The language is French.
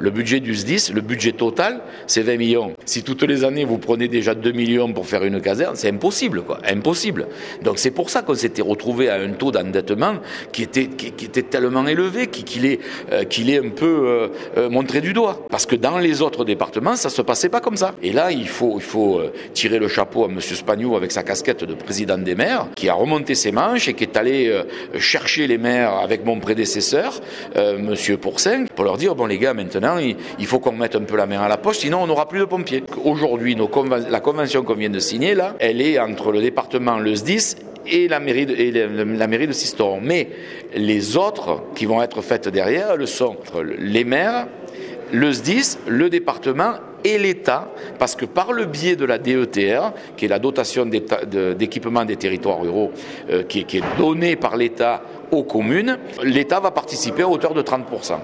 Le budget du SDIS, le budget total, c'est 20 millions. Si toutes les années, vous prenez déjà 2 millions pour faire une caserne, c'est impossible, quoi. Impossible. Donc c'est pour ça qu'on s'était retrouvé à un taux d'endettement qui était tellement élevé, qu'il est un peu montré du doigt. Parce que dans les autres départements, ça se passait pas comme ça. Et là, il faut tirer le chapeau à M. Spagnou avec sa casquette de président des maires, qui a remonté ses manches et qui est allé chercher les maires avec mon prédécesseur, M. Pourcin, pour leur dire, bon les gars, maintenant, il faut qu'on mette un peu la main à la poche, sinon on n'aura plus de pompiers. Aujourd'hui, la convention qu'on vient de signer, là, elle est entre le département, le SDIS, et la mairie de Sisteron. Mais les autres qui vont être faites derrière, elles sont les maires, le SDIS, le département et l'État, parce que par le biais de la DETR, qui est la dotation d'équipement des territoires ruraux, qui est donnée par l'État aux communes, l'État va participer à hauteur de 30%.